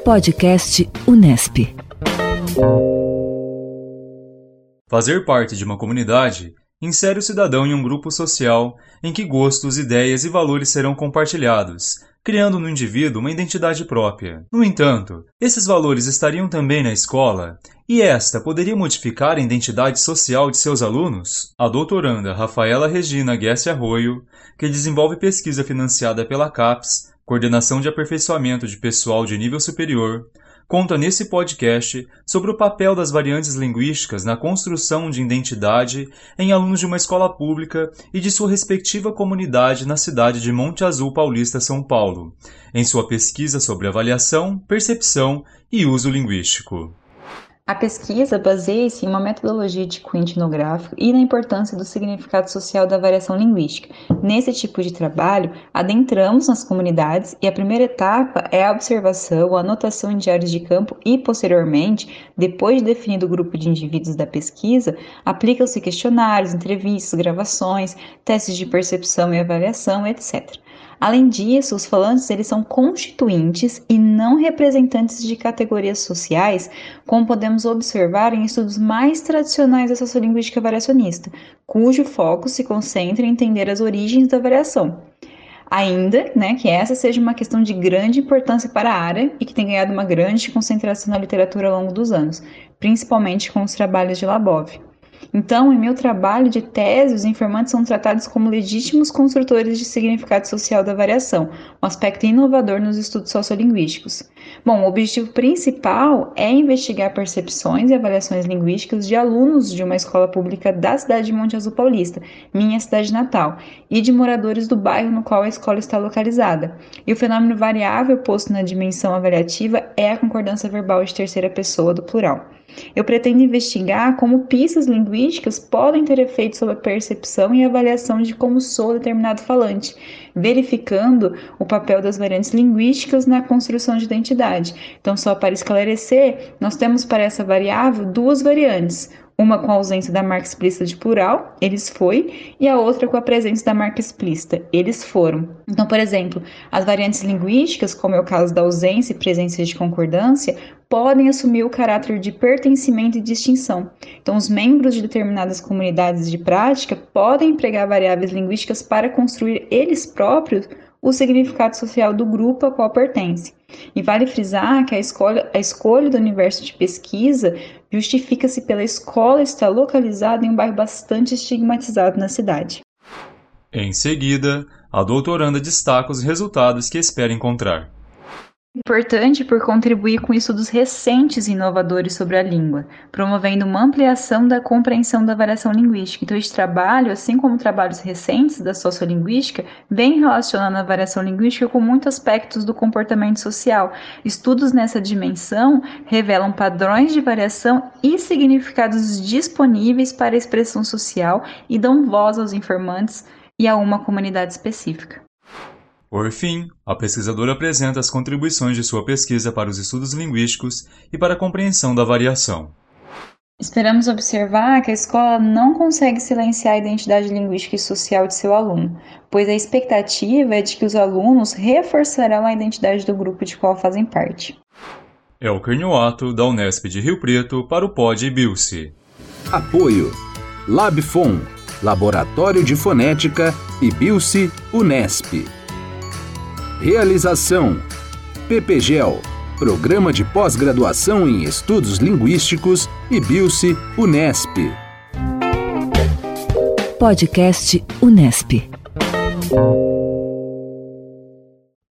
Podcast Unesp. Fazer parte de uma comunidade insere o cidadão em um grupo social em que gostos, ideias e valores serão compartilhados, criando no indivíduo uma identidade própria. No entanto, esses valores estariam também na escola, e esta poderia modificar a identidade social de seus alunos? A doutoranda Rafaela Regina Guesse Arroio, que desenvolve pesquisa financiada pela CAPES, Coordenação de Aperfeiçoamento de Pessoal de Nível Superior, conta nesse podcast sobre o papel das variantes linguísticas na construção de identidade em alunos de uma escola pública e de sua respectiva comunidade na cidade de Monte Azul Paulista, São Paulo, em sua pesquisa sobre avaliação, percepção e uso linguístico. A pesquisa baseia-se em uma metodologia de cunho etnográfico e na importância do significado social da variação linguística. Nesse tipo de trabalho, adentramos nas comunidades e a primeira etapa é a observação, a anotação em diários de campo e, posteriormente, depois de definido o grupo de indivíduos da pesquisa, aplicam-se questionários, entrevistas, gravações, testes de percepção e avaliação, etc. Além disso, os falantes eles são constituintes e não representantes de categorias sociais, como podemos observar em estudos mais tradicionais da sociolinguística variacionista, cujo foco se concentra em entender as origens da variação. Ainda que essa seja uma questão de grande importância para a área e que tem ganhado uma grande concentração na literatura ao longo dos anos, principalmente com os trabalhos de Labov. Então, em meu trabalho de tese, os informantes são tratados como legítimos construtores de significado social da variação, um aspecto inovador nos estudos sociolinguísticos. Bom, o objetivo principal é investigar percepções e avaliações linguísticas de alunos de uma escola pública da cidade de Monte Azul Paulista, minha cidade natal, e de moradores do bairro no qual a escola está localizada. E o fenômeno variável posto na dimensão avaliativa é a concordância verbal de terceira pessoa do plural. Eu pretendo investigar como pistas linguísticas podem ter efeito sobre a percepção e avaliação de como sou determinado falante, verificando o papel das variantes linguísticas na construção de identidade. Então, só para esclarecer, nós temos para essa variável duas variantes, uma com a ausência da marca explícita de plural, eles foi, e a outra com a presença da marca explícita, eles foram. Então, por exemplo, as variantes linguísticas, como é o caso da ausência e presença de concordância, podem assumir o caráter de pertencimento e distinção. Então, os membros de determinadas comunidades de prática podem empregar variáveis linguísticas para construir eles próprios o significado social do grupo a qual pertence. E vale frisar que a escolha do universo de pesquisa justifica-se pela escola estar localizada em um bairro bastante estigmatizado na cidade. Em seguida, a doutoranda destaca os resultados que espera encontrar. Importante por contribuir com estudos recentes e inovadores sobre a língua, promovendo uma ampliação da compreensão da variação linguística. Então, este trabalho, assim como trabalhos recentes da sociolinguística, vem relacionando a variação linguística com muitos aspectos do comportamento social. Estudos nessa dimensão revelam padrões de variação e significados disponíveis para a expressão social e dão voz aos informantes e a uma comunidade específica. Por fim, a pesquisadora apresenta as contribuições de sua pesquisa para os estudos linguísticos e para a compreensão da variação. Esperamos observar que a escola não consegue silenciar a identidade linguística e social de seu aluno, pois a expectativa é de que os alunos reforçarão a identidade do grupo de qual fazem parte. Elker Nhoato, da Unesp de Rio Preto, para o Pod Bilce. Apoio: Labfon, Laboratório de Fonética e Bilce Unesp. Realização: PPGEL, Programa de Pós-Graduação em Estudos Linguísticos e Bilce Unesp. Podcast Unesp.